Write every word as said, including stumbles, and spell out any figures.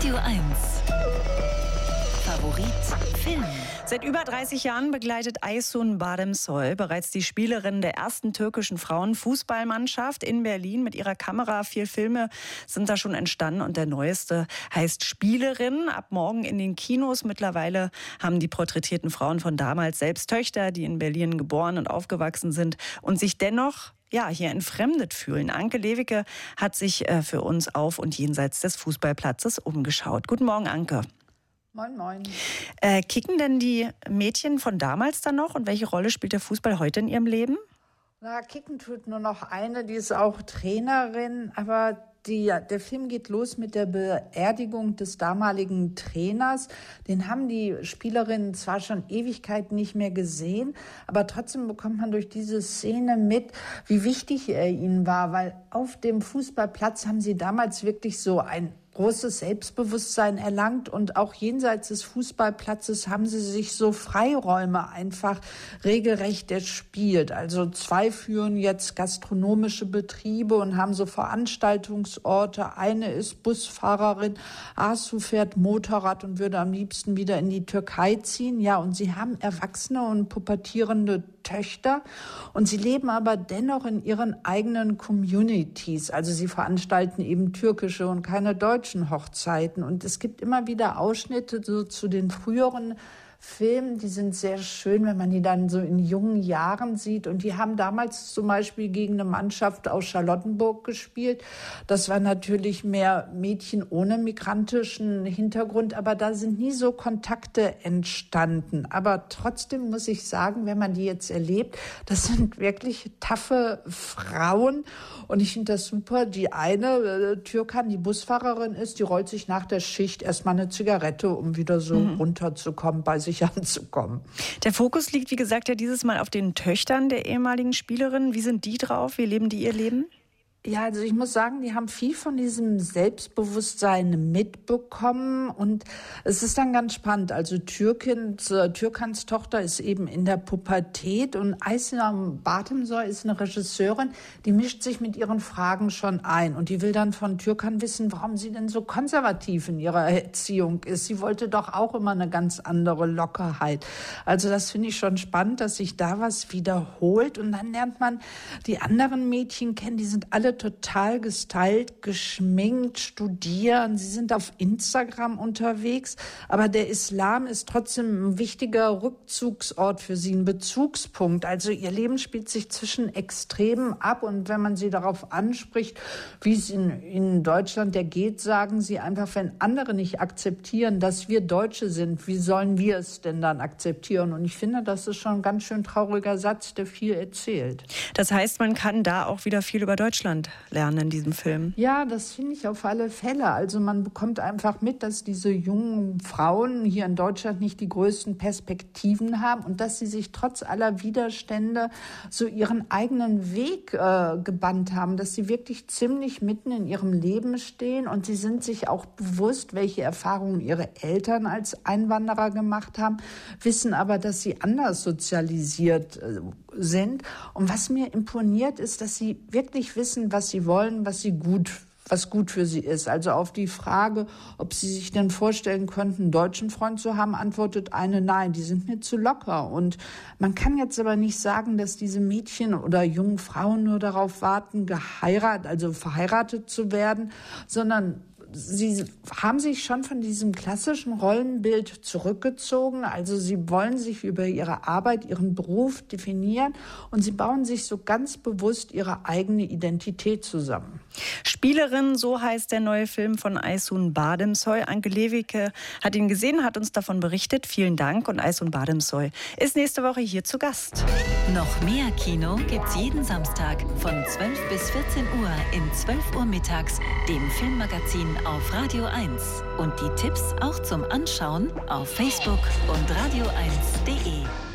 Radio eins. Favorit Film. Seit über dreißig Jahren begleitet Aysun Bademsoy bereits die Spielerin der ersten türkischen Frauenfußballmannschaft in Berlin mit ihrer Kamera. Vier Filme sind da schon entstanden und der neueste heißt Spielerin. Ab morgen in den Kinos. Mittlerweile haben die porträtierten Frauen von damals selbst Töchter, die in Berlin geboren und aufgewachsen sind und sich dennoch ja, hier entfremdet fühlen. Anke Lewicke hat sich äh, für uns auf und jenseits des Fußballplatzes umgeschaut. Guten Morgen, Anke. Moin, moin. Äh, kicken denn die Mädchen von damals dann noch? Und welche Rolle spielt der Fußball heute in ihrem Leben? Na, kicken tut nur noch eine, die ist auch Trainerin, aber die, der Film geht los mit der Beerdigung des damaligen Trainers. Den haben die Spielerinnen zwar schon Ewigkeiten nicht mehr gesehen, aber trotzdem bekommt man durch diese Szene mit, wie wichtig er ihnen war, weil auf dem Fußballplatz haben sie damals wirklich so ein großes Selbstbewusstsein erlangt und auch jenseits des Fußballplatzes haben sie sich so Freiräume einfach regelrecht erspielt. Also zwei führen jetzt gastronomische Betriebe und haben so Veranstaltungsorte. Eine ist Busfahrerin, Asu fährt Motorrad und würde am liebsten wieder in die Türkei ziehen. Ja, und sie haben erwachsene und pubertierende Töchter und sie leben aber dennoch in ihren eigenen Communities. Also sie veranstalten eben türkische und keine deutschen Hochzeiten. Und es gibt immer wieder Ausschnitte so zu den früheren Filmen, die sind sehr schön, wenn man die dann so in jungen Jahren sieht. Und die haben damals zum Beispiel gegen eine Mannschaft aus Charlottenburg gespielt. Das war natürlich mehr Mädchen ohne migrantischen Hintergrund, aber da sind nie so Kontakte entstanden. Aber trotzdem muss ich sagen, wenn man die jetzt erlebt, das sind wirklich taffe Frauen. Und ich finde das super. Die eine, äh, Türkan, die Busfahrerin ist, die rollt sich nach der Schicht erstmal eine Zigarette, um wieder so mhm. runterzukommen, bei sich anzukommen. Der Fokus liegt, wie gesagt, ja dieses Mal auf den Töchtern der ehemaligen Spielerin. Wie sind die drauf? Wie leben die ihr Leben? Ja, also ich muss sagen, die haben viel von diesem Selbstbewusstsein mitbekommen und es ist dann ganz spannend. Also Türkins, äh, Türkans Tochter ist eben in der Pubertät und Aysun Bademsoy ist eine Regisseurin, die mischt sich mit ihren Fragen schon ein und die will dann von Türkan wissen, warum sie denn so konservativ in ihrer Erziehung ist. Sie wollte doch auch immer eine ganz andere Lockerheit. Also das finde ich schon spannend, dass sich da was wiederholt und dann lernt man die anderen Mädchen kennen, die sind alle total gestylt, geschminkt, studieren. Sie sind auf Instagram unterwegs. Aber der Islam ist trotzdem ein wichtiger Rückzugsort für sie, ein Bezugspunkt. Also ihr Leben spielt sich zwischen Extremen ab. Und wenn man sie darauf anspricht, wie es in, in Deutschland der geht, sagen sie einfach, wenn andere nicht akzeptieren, dass wir Deutsche sind, wie sollen wir es denn dann akzeptieren? Und ich finde, das ist schon ein ganz schön trauriger Satz, der viel erzählt. Das heißt, man kann da auch wieder viel über Deutschland lernen in diesem Film. Ja, das finde ich auf alle Fälle. Also man bekommt einfach mit, dass diese jungen Frauen hier in Deutschland nicht die größten Perspektiven haben und dass sie sich trotz aller Widerstände so ihren eigenen Weg äh, gebannt haben, dass sie wirklich ziemlich mitten in ihrem Leben stehen und sie sind sich auch bewusst, welche Erfahrungen ihre Eltern als Einwanderer gemacht haben, wissen aber, dass sie anders sozialisiert äh, sind. Und was mir imponiert, ist, dass sie wirklich wissen, was sie wollen, was sie gut, was gut für sie ist. Also auf die Frage, ob sie sich denn vorstellen könnten, einen deutschen Freund zu haben, antwortet eine nein, die sind mir zu locker. Und man kann jetzt aber nicht sagen, dass diese Mädchen oder jungen Frauen nur darauf warten, geheiratet, also verheiratet zu werden, sondern sie haben sich schon von diesem klassischen Rollenbild zurückgezogen. Also sie wollen sich über ihre Arbeit, ihren Beruf definieren und sie bauen sich so ganz bewusst ihre eigene Identität zusammen. Spielerin, so heißt der neue Film von Aysun Bademsoy. Anke Lewicke hat ihn gesehen, hat uns davon berichtet. Vielen Dank. Und Aysun Bademsoy ist nächste Woche hier zu Gast. Noch mehr Kino gibt's jeden Samstag von zwölf bis vierzehn Uhr in zwölf Uhr mittags, dem Filmmagazin auf Radio eins. Und die Tipps auch zum Anschauen auf Facebook und radio eins punkt de.